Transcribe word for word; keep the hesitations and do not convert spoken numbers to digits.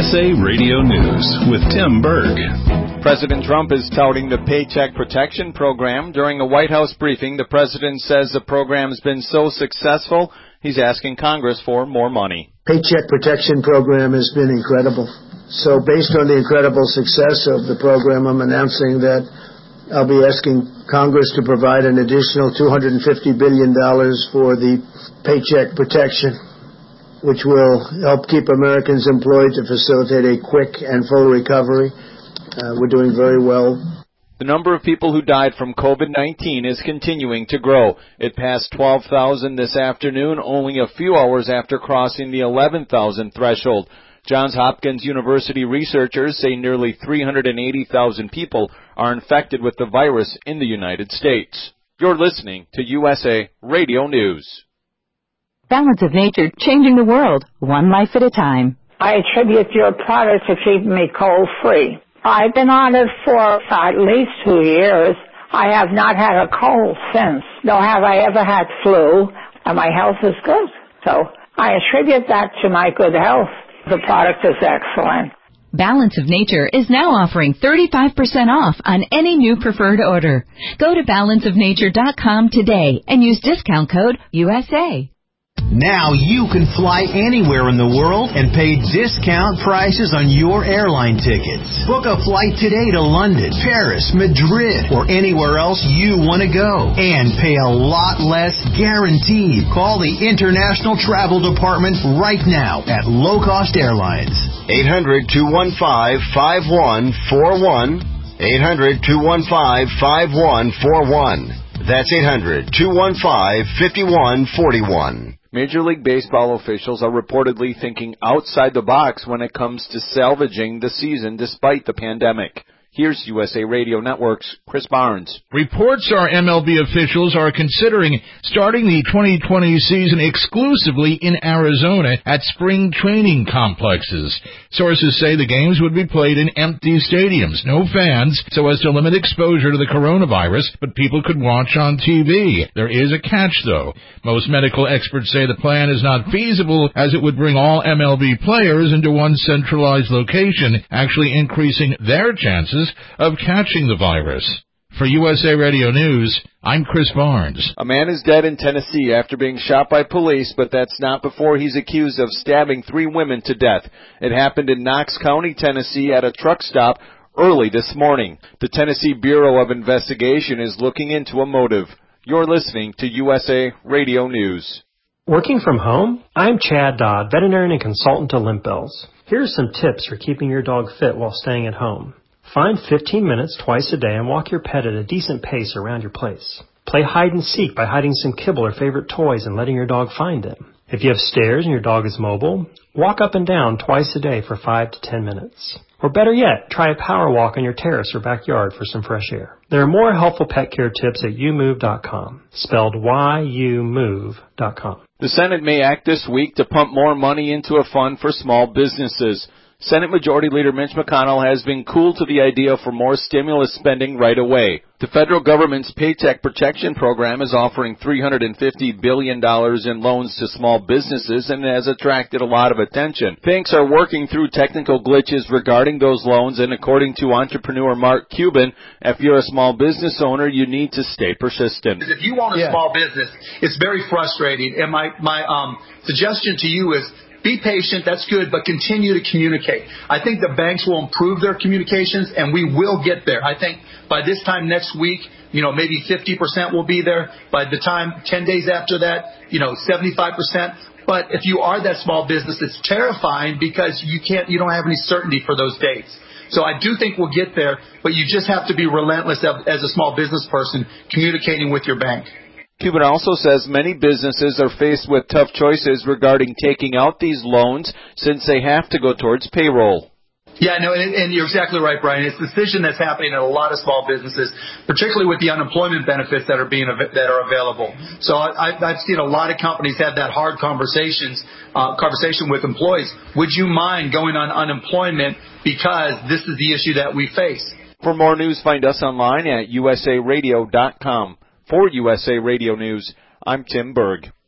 S A Radio News with Tim Berg. President Trump is touting the Paycheck Protection Program. During a White House briefing, the president says the program's been so successful, he's asking Congress for more money. Paycheck Protection Program has been incredible. So based on the incredible success of the program, I'm announcing that I'll be asking Congress to provide an additional two hundred fifty billion dollars for the Paycheck Protection, which will help keep Americans employed to facilitate a quick and full recovery. Uh, we're doing very well. The number of people who died from COVID nineteen is continuing to grow. It passed twelve thousand this afternoon, only a few hours after crossing the eleven thousand threshold. Johns Hopkins University researchers say nearly three hundred eighty thousand people are infected with the virus in the United States. You're listening to U S A Radio News. Balance of Nature, changing the world, one life at a time. I attribute your product to keeping me cold-free. I've been on it for at least two years. I have not had a cold since, nor have I ever had flu, and my health is good. So I attribute that to my good health. The product is excellent. Balance of Nature is now offering thirty-five percent off on any new preferred order. Go to balance of nature dot com today and use discount code U S A. Now you can fly anywhere in the world and pay discount prices on your airline tickets. Book a flight today to London, Paris, Madrid, or anywhere else you want to go. And pay a lot less guaranteed. Call the International Travel Department right now at Low Cost Airlines. eight hundred, two one five, five one four one. eight hundred, two one five, five one four one. That's eight hundred, two one five, five one four one. Major League Baseball officials are reportedly thinking outside the box when it comes to salvaging the season despite the pandemic. Here's U S A Radio Network's Chris Barnes. Reports are M L B officials are considering starting the twenty twenty season exclusively in Arizona at spring training complexes. Sources say the games would be played in empty stadiums, no fans, so as to limit exposure to the coronavirus, but people could watch on T V. There is a catch, though. Most medical experts say the plan is not feasible, as it would bring all M L B players into one centralized location, actually increasing their chances of catching the virus. For U S A Radio News, I'm Chris Barnes. A man is dead in Tennessee after being shot by police, but that's not before he's accused of stabbing three women to death. It happened in Knox County, Tennessee, at a truck stop early this morning. The Tennessee Bureau of Investigation is looking into a motive. You're listening to U S A Radio News. Working from home? I'm Chad Dodd, veterinarian and consultant to Limp Bells. Here are some tips for keeping your dog fit while staying at home. Find fifteen minutes twice a day and walk your pet at a decent pace around your place. Play hide and seek by hiding some kibble or favorite toys and letting your dog find them. If you have stairs and your dog is mobile, walk up and down twice a day for five to ten minutes. Or better yet, try a power walk on your terrace or backyard for some fresh air. There are more helpful pet care tips at you move dot com, spelled Y U move dot com. The Senate may act this week to pump more money into a fund for small businesses. Senate Majority Leader Mitch McConnell has been cool to the idea for more stimulus spending right away. The federal government's Paycheck Protection Program is offering three hundred fifty billion dollars in loans to small businesses and has attracted a lot of attention. Banks are working through technical glitches regarding those loans, and according to entrepreneur Mark Cuban, if you're a small business owner, you need to stay persistent. If you own a yeah. small business, it's very frustrating, and my, my um, suggestion to you is be patient, that's good, but continue to communicate. I think the banks will improve their communications, and we will get there. I think by this time next week, you know, maybe fifty percent will be there. By the time ten days after that, you know, seventy-five percent. But if you are that small business, it's terrifying because you can't, you don't have any certainty for those dates. So I do think we'll get there, but you just have to be relentless as a small business person communicating with your bank. Cuban also says many businesses are faced with tough choices regarding taking out these loans since they have to go towards payroll. Yeah, no, and, and you're exactly right, Brian. It's a decision that's happening in a lot of small businesses, particularly with the unemployment benefits that are being that are available. So I, I've seen a lot of companies have that hard conversations uh, conversation with employees. Would you mind going on unemployment because this is the issue that we face? For more news, find us online at U S A radio dot com. For U S A Radio News, I'm Tim Berg.